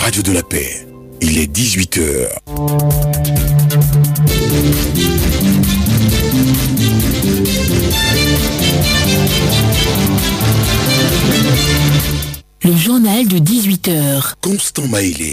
Radio de la Paix. Il est 18h. Le journal de 18h. Constant Maélé.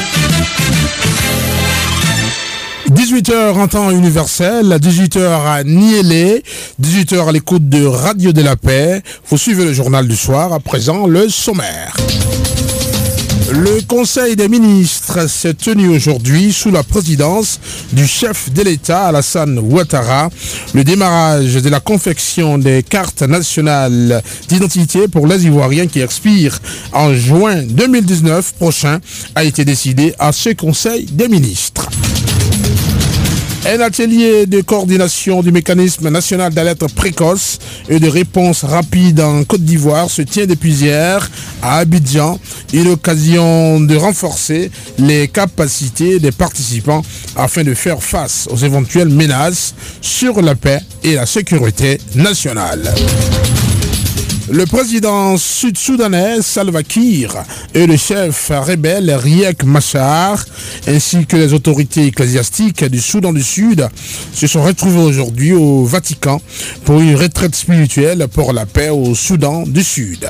18h en temps universel, 18h à Niélé, 18h à l'écoute de Radio de la Paix. Vous suivez le journal du soir, à présent le sommaire. Le Conseil des ministres s'est tenu aujourd'hui sous la présidence du chef de l'État Alassane Ouattara. Le démarrage de la confection des cartes nationales d'identité pour les Ivoiriens qui expirent en juin 2019 prochain a été décidé à ce Conseil des ministres. Un atelier de coordination du mécanisme national d'alerte précoce et de réponse rapide en Côte d'Ivoire se tient depuis hier à Abidjan, une occasion de renforcer les capacités des participants afin de faire face aux éventuelles menaces sur la paix et la sécurité nationale. Le président sud-soudanais Salva Kiir et le chef rebelle Riek Machar, ainsi que les autorités ecclésiastiques du Soudan du Sud, se sont retrouvés aujourd'hui au Vatican pour une retraite spirituelle pour la paix au Soudan du Sud.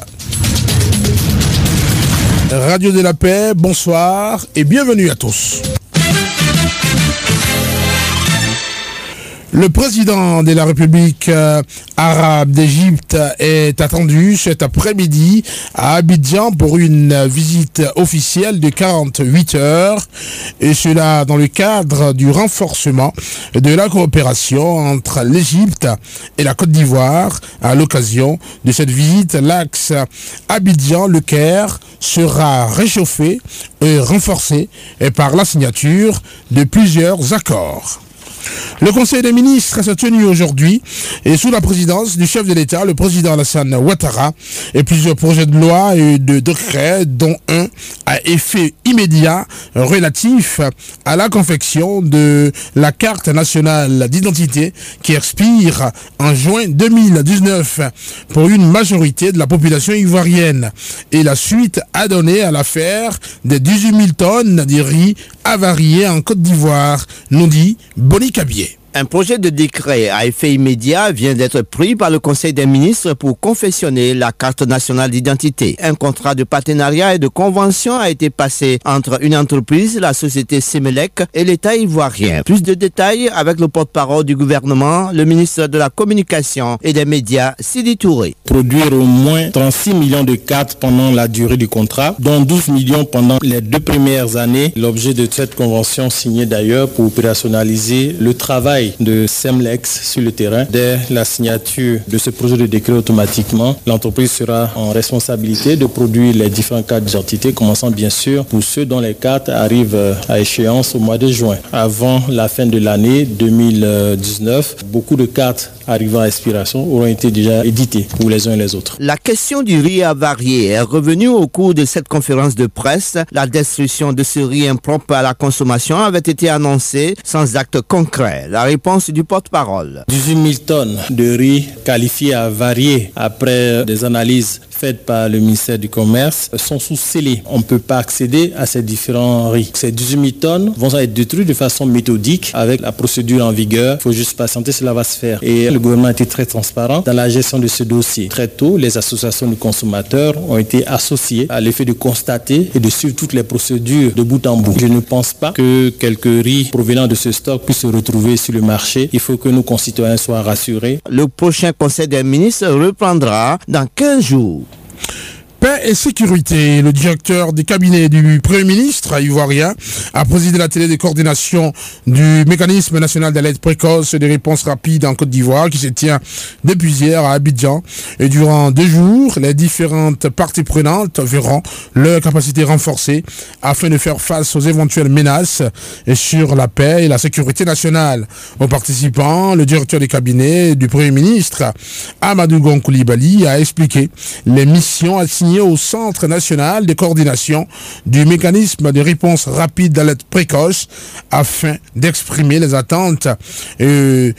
Radio de la Paix, bonsoir et bienvenue à tous. Le président de la République arabe d'Égypte est attendu cet après-midi à Abidjan pour une visite officielle de 48 heures, et cela dans le cadre du renforcement de la coopération entre l'Égypte et la Côte d'Ivoire. À l'occasion de cette visite, l'axe Abidjan-Le Caire sera réchauffé et renforcé par la signature de plusieurs accords. Le Conseil des ministres s'est tenu aujourd'hui et sous la présidence du chef de l'État, le président Alassane Ouattara, et plusieurs projets de loi et de décrets, dont un à effet immédiat relatif à la confection de la carte nationale d'identité qui expire en juin 2019 pour une majorité de la population ivoirienne, et la suite à donner à l'affaire des 18 000 tonnes de riz avariés en Côte d'Ivoire, nous dit Boni Kabié. Un projet de décret à effet immédiat vient d'être pris par le Conseil des ministres pour confectionner la carte nationale d'identité. Un contrat de partenariat et de convention a été passé entre une entreprise, la société Semelec, et l'État ivoirien. Plus de détails avec le porte-parole du gouvernement, le ministre de la Communication et des Médias, Sidi Touré. Produire au moins 36 millions de cartes pendant la durée du contrat, dont 12 millions pendant les 2 premières années. L'objet de cette convention signée d'ailleurs pour opérationnaliser le travail de Semlex sur le terrain. Dès la signature de ce projet de décret, automatiquement, l'entreprise sera en responsabilité de produire les différentes cartes d'identité, commençant bien sûr pour ceux dont les cartes arrivent à échéance au mois de juin. Avant la fin de l'année 2019, beaucoup de cartes arrivant à expiration auront été déjà éditées pour les uns et les autres. La question du riz avarié est revenue au cours de cette conférence de presse. La destruction de ce riz impropre à la consommation avait été annoncée sans acte concret. La réponse du porte-parole. 18 000 tonnes de riz qualifiés avariés après des analyses faites par le ministère du Commerce sont sous scellés. On ne peut pas accéder à ces différents riz. Ces 18 000 tonnes vont être détruites de façon méthodique avec la procédure en vigueur. Il faut juste patienter, cela va se faire. Et le gouvernement a été très transparent dans la gestion de ce dossier. Très tôt, les associations de consommateurs ont été associées à l'effet de constater et de suivre toutes les procédures de bout en bout. Je ne pense pas que quelques riz provenant de ce stock puissent se retrouver sur le marché. Il faut que nos concitoyens soient rassurés. Le prochain Conseil des ministres reprendra dans 15 jours. Paix et sécurité. Le directeur du cabinet du Premier ministre ivoirien a présidé l'atelier de coordination du mécanisme national d'alerte précoce et de réponse rapide en Côte d'Ivoire qui se tient depuis hier à Abidjan. Et durant 2 jours, les différentes parties prenantes verront leur capacité renforcée afin de faire face aux éventuelles menaces sur la paix et la sécurité nationale. Aux participants, le directeur du cabinet du Premier ministre, Amadou Gon Coulibaly, a expliqué les missions assignées au Centre national de coordination du mécanisme de réponse rapide d'alerte précoce afin d'exprimer les attentes les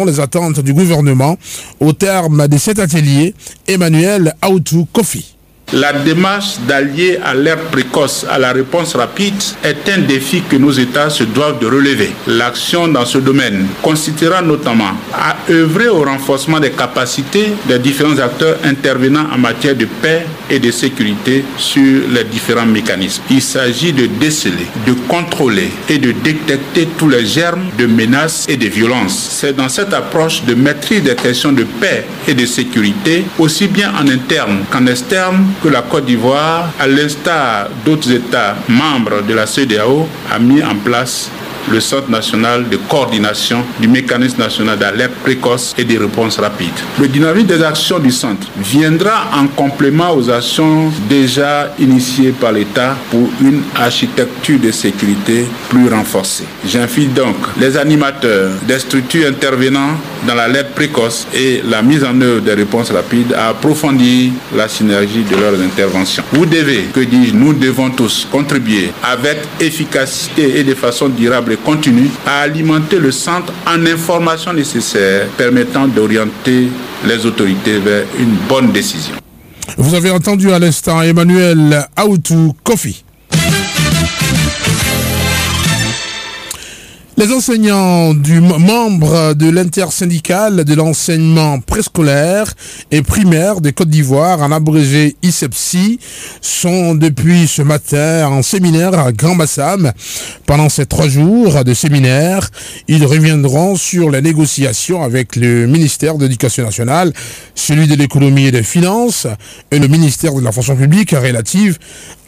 attentes du gouvernement. Au terme de cet atelier, Emmanuel Aoutou Kofi. La démarche d'allier alerte précoce à la réponse rapide est un défi que nos États se doivent de relever. L'action dans ce domaine consistera notamment à œuvrer au renforcement des capacités des différents acteurs intervenant en matière de paix et de sécurité sur les différents mécanismes. Il s'agit de déceler, de contrôler et de détecter tous les germes de menaces et de violences. C'est dans cette approche de maîtrise des questions de paix et de sécurité, aussi bien en interne qu'en externe, que la Côte d'Ivoire, à l'instar d'autres États membres de la CEDEAO, a mis en place le Centre national de coordination du mécanisme national d'alerte précoce et de réponse rapide. Le dynamisme des actions du centre viendra en complément aux actions déjà initiées par l'État pour une architecture de sécurité plus renforcée. J'invite donc les animateurs des structures intervenant dans l'alerte précoce et la mise en œuvre des réponses rapides à approfondir la synergie de leurs interventions. Vous devez, nous devons tous contribuer avec efficacité et de façon durable continue à alimenter le centre en informations nécessaires permettant d'orienter les autorités vers une bonne décision. Vous avez entendu à l'instant Emmanuel Aoutou Kofi. Les enseignants membres de l'intersyndicale de l'enseignement préscolaire et primaire de Côte d'Ivoire, en abrégé ISEPSI, sont depuis ce matin en séminaire à Grand Bassam. Pendant ces 3 jours de séminaire, ils reviendront sur les négociations avec le ministère de l'Éducation nationale, celui de l'économie et des finances et le ministère de la fonction publique relative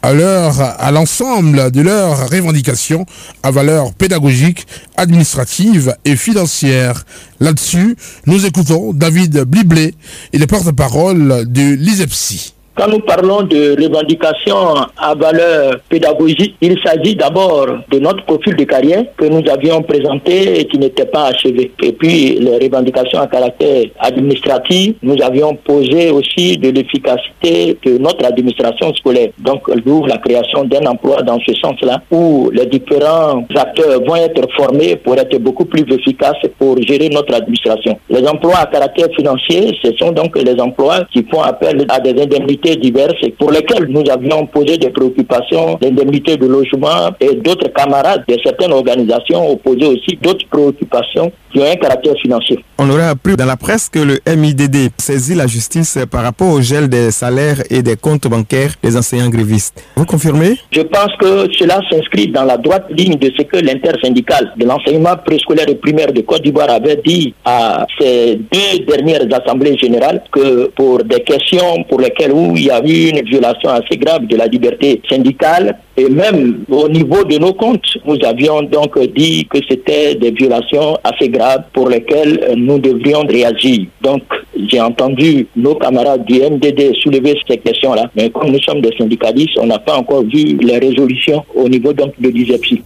à l'ensemble de leurs revendications à valeur pédagogique, administrative et financière. Là-dessus, nous écoutons David Bliblé, il est porte-parole de l'ISEPSI. Quand nous parlons de revendications à valeur pédagogique, il s'agit d'abord de notre profil de carrière que nous avions présenté et qui n'était pas achevé. Et puis les revendications à caractère administratif, nous avions posé aussi de l'efficacité de notre administration scolaire. Donc d'où la création d'un emploi dans ce sens-là, où les différents acteurs vont être formés pour être beaucoup plus efficaces pour gérer notre administration. Les emplois à caractère financier, ce sont donc les emplois qui font appel à des indemnités diverses pour lesquelles nous avions posé des préoccupations, l'indemnité de logement, et d'autres camarades de certaines organisations ont posé aussi d'autres préoccupations qui ont un caractère financier. On aurait appris dans la presse que le MIDD saisit la justice par rapport au gel des salaires et des comptes bancaires des enseignants grévistes. Vous confirmez? Je pense que cela s'inscrit dans la droite ligne de ce que l'intersyndicale de l'enseignement préscolaire et primaire de Côte d'Ivoire avait dit à ces 2 dernières assemblées générales, que pour des questions pour lesquelles il y a eu une violation assez grave de la liberté syndicale, et même au niveau de nos comptes, nous avions donc dit que c'était des violations assez graves pour lesquelles nous devrions réagir. Donc, j'ai entendu nos camarades du MDD soulever ces questions-là, mais comme nous sommes des syndicalistes, on n'a pas encore vu les résolutions au niveau donc de l'ISEPSI.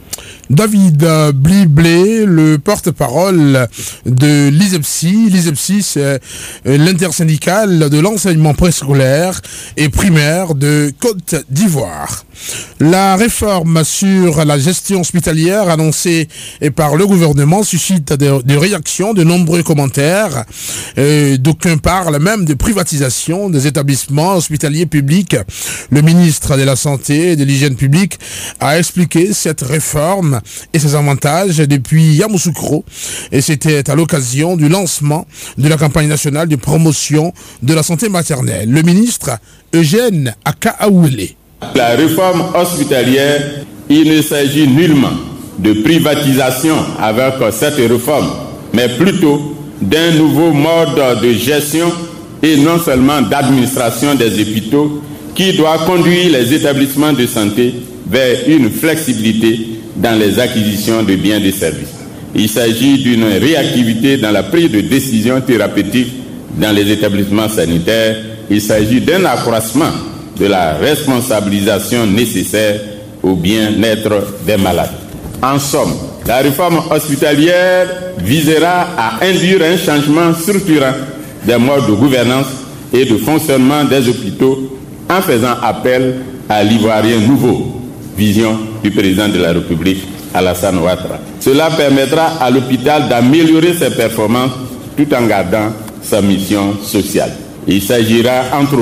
David Bliblé, le porte-parole de l'ISEPSI. L'ISEPSI, c'est l'intersyndicale de l'enseignement préscolaire et primaire de Côte d'Ivoire. La réforme sur la gestion hospitalière annoncée par le gouvernement suscite des réactions, de nombreux commentaires. D'aucuns parlent même de privatisation des établissements hospitaliers publics. Le ministre de la Santé et de l'Hygiène publique a expliqué cette réforme et ses avantages depuis Yamoussoukro, et c'était à l'occasion du lancement de la campagne nationale de promotion de la santé maternelle. Le ministre Eugène Akaouele. La réforme hospitalière, il ne s'agit nullement de privatisation avec cette réforme, mais plutôt d'un nouveau mode de gestion et non seulement d'administration des hôpitaux qui doit conduire les établissements de santé vers une flexibilité dans les acquisitions de biens et services. Il s'agit d'une réactivité dans la prise de décisions thérapeutiques dans les établissements sanitaires. Il s'agit d'un accroissement de la responsabilisation nécessaire au bien-être des malades. En somme, la réforme hospitalière visera à induire un changement structurant des modes de gouvernance et de fonctionnement des hôpitaux en faisant appel à l'ivoirien nouveau, vision du président de la République, Alassane Ouattara. Cela permettra à l'hôpital d'améliorer ses performances tout en gardant sa mission sociale. Il s'agira, entre autres,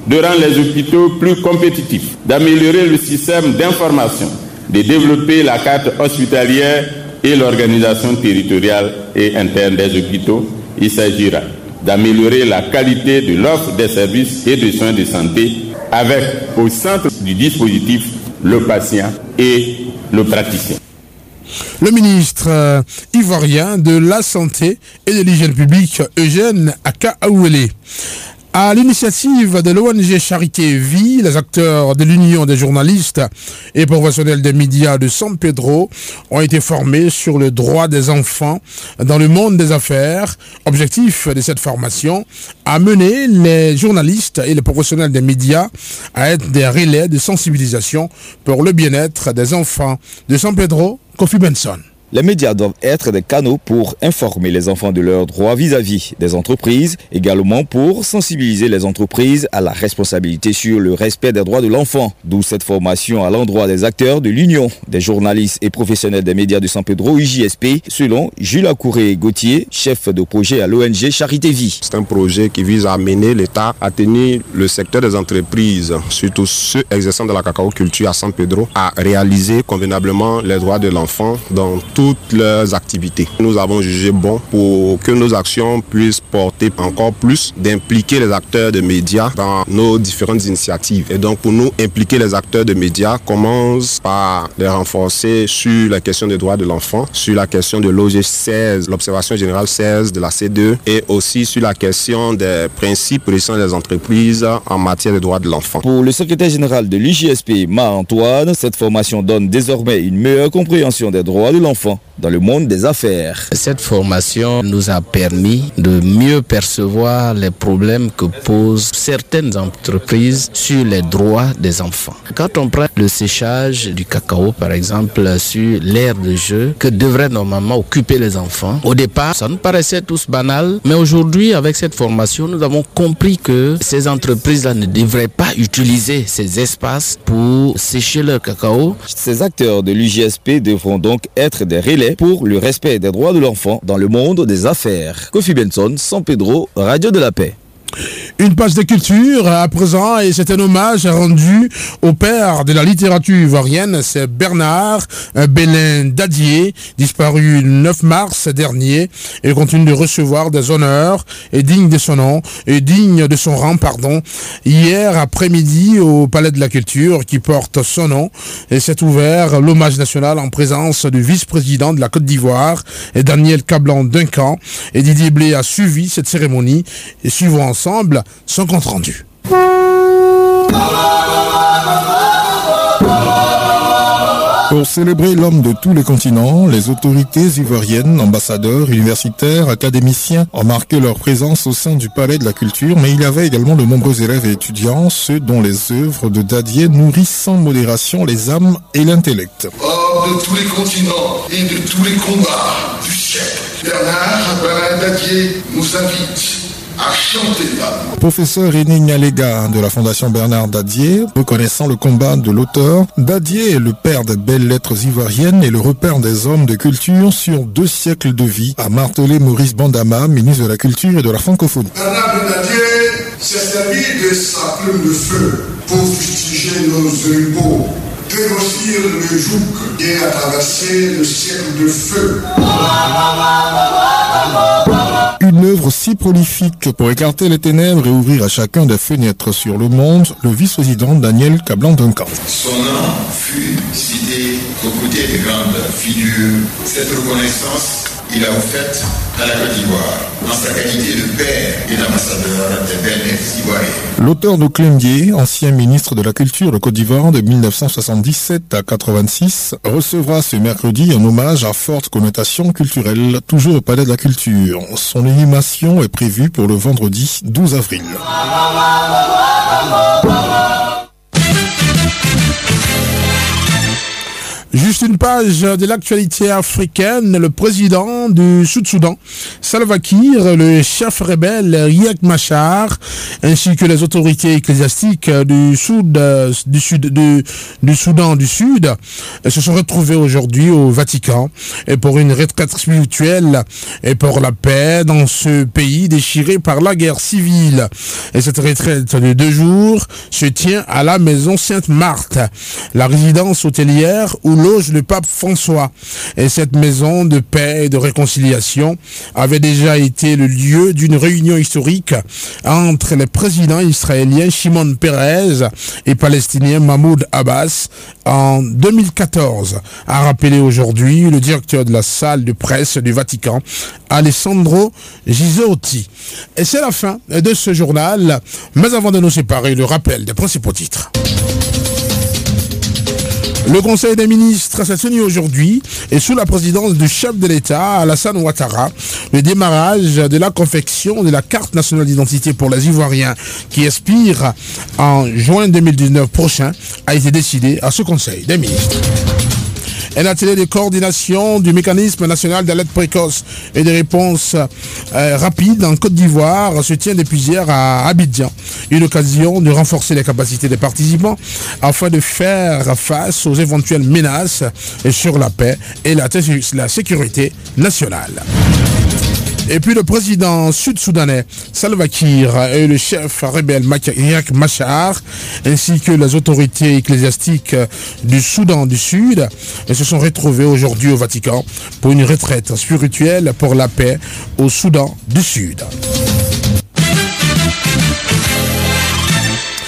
de rendre les hôpitaux plus compétitifs, d'améliorer le système d'information, de développer la carte hospitalière et l'organisation territoriale et interne des hôpitaux. Il s'agira d'améliorer la qualité de l'offre des services et des soins de santé avec au centre du dispositif le patient et le praticien. Le ministre ivoirien de la Santé et de l'Hygiène publique, Eugène Akaouele. À l'initiative de l'ONG Charité Vie, les acteurs de l'Union des journalistes et professionnels des médias de San Pedro ont été formés sur le droit des enfants dans le monde des affaires. Objectif de cette formation, amener les journalistes et les professionnels des médias à être des relais de sensibilisation pour le bien-être des enfants. De San Pedro, Kofi Benson. Les médias doivent être des canaux pour informer les enfants de leurs droits vis-à-vis des entreprises, également pour sensibiliser les entreprises à la responsabilité sur le respect des droits de l'enfant. D'où cette formation à l'endroit des acteurs de l'Union des journalistes et professionnels des médias de San Pedro, UJSP, selon Jules Akouré-Gauthier, chef de projet à l'ONG Charité Vie. C'est un projet qui vise à amener l'État à tenir le secteur des entreprises, surtout ceux exerçant de la cacao-culture à San Pedro, à réaliser convenablement les droits de l'enfant dans toutes leurs activités. Nous avons jugé bon pour que nos actions puissent porter encore plus d'impliquer les acteurs de médias dans nos différentes initiatives. Et donc pour nous, impliquer les acteurs de médias commence par les renforcer sur la question des droits de l'enfant, sur la question de l'OG 16, l'observation générale 16 de la C2 et aussi sur la question des principes régissant les entreprises en matière de droits de l'enfant. Pour le secrétaire général de l'UJSP, Antoine, cette formation donne désormais une meilleure compréhension des droits de l'enfant dans le monde des affaires. Cette formation nous a permis de mieux percevoir les problèmes que posent certaines entreprises sur les droits des enfants. Quand on prend le séchage du cacao, par exemple, sur l'aire de jeu que devraient normalement occuper les enfants, au départ, ça nous paraissait tous banal, mais aujourd'hui, avec cette formation, nous avons compris que ces entreprises-là ne devraient pas utiliser ces espaces pour sécher leur cacao. Ces acteurs de l'UJSP devront donc être des relais pour le respect des droits de l'enfant dans le monde des affaires. Kofi Benson, San Pedro, Radio de la Paix. Une page de culture à présent, et c'est un hommage rendu au père de la littérature ivoirienne, c'est Bernard Belin Dadier, disparu le 9 mars dernier. Il continue de recevoir des honneurs et digne de son nom, et digne de son rang, hier après-midi au Palais de la Culture qui porte son nom, et s'est ouvert l'hommage national en présence du vice-président de la Côte d'Ivoire, et Daniel Kablan Duncan, et Didier Blé a suivi cette cérémonie, et suivons ensemble son compte rendu. Pour célébrer l'homme de tous les continents, les autorités ivoiriennes, ambassadeurs, universitaires, académiciens ont marqué leur présence au sein du Palais de la Culture, mais il y avait également de nombreux élèves et étudiants, ceux dont les œuvres de Dadier nourrissent sans modération les âmes et l'intellect. Homme de tous les continents et de tous les combats du siècle, Bernard Belin Dadier nous invite à chanter l'âme. Professeur René Nyalega de la Fondation Bernard Dadier, reconnaissant le combat de l'auteur, Dadier est le père des belles lettres ivoiriennes et le repère des hommes de culture sur 2 siècles de vie, a martelé Maurice Bandama, ministre de la Culture et de la Francophonie. Bernard Dadier s'est servi de sa plume de feu pour fustiger nos œillets, dégrossir le joug et à traverser le siècle de feu. Une œuvre si prolifique pour écarter les ténèbres et ouvrir à chacun des fenêtres sur le monde, le vice-président Daniel Kablan Duncan. Son nom fut cité aux côtés des grandes figures. Cette reconnaissance, il l'a offerte à la Côte d'Ivoire, en sa qualité de père et d'ambassadeur des belles lettres ivoiriennes. L'auteur de Clémier, ancien ministre de la Culture de Côte d'Ivoire de 1977 à 86, recevra ce mercredi un hommage à forte connotation culturelle, toujours au Palais de la Culture. Son inhumation est prévue pour le vendredi 12 avril. Juste une page de l'actualité africaine. Le président du Sud-Soudan, Salva Kiir, le chef rebelle Riek Machar, ainsi que les autorités ecclésiastiques du Soudan du Sud se sont retrouvés aujourd'hui au Vatican et pour une retraite spirituelle et pour la paix dans ce pays déchiré par la guerre civile. Et cette retraite de 2 jours se tient à la maison Sainte-Marthe, la résidence hôtelière où loge le pape François. Et cette maison de paix et de réconciliation avait déjà été le lieu d'une réunion historique entre les présidents israéliens Shimon Peres et palestinien Mahmoud Abbas en 2014, a rappelé aujourd'hui le directeur de la salle de presse du Vatican, Alessandro Gisotti. Et c'est la fin de ce journal, mais avant de nous séparer, le rappel des principaux titres. Le Conseil des ministres s'est tenu aujourd'hui et sous la présidence du chef de l'État, Alassane Ouattara, le démarrage de la confection de la carte nationale d'identité pour les Ivoiriens qui expire en juin 2019 prochain a été décidé à ce Conseil des ministres. Un atelier de coordination du mécanisme national d'alerte précoce et de réponse rapide en Côte d'Ivoire se tient depuis hier à Abidjan. Une occasion de renforcer les capacités des participants afin de faire face aux éventuelles menaces sur la paix et la sécurité nationale. Et puis le président sud-soudanais Salva Kiir et le chef rebelle Riek Machar ainsi que les autorités ecclésiastiques du Soudan du Sud se sont retrouvés aujourd'hui au Vatican pour une retraite spirituelle pour la paix au Soudan du Sud.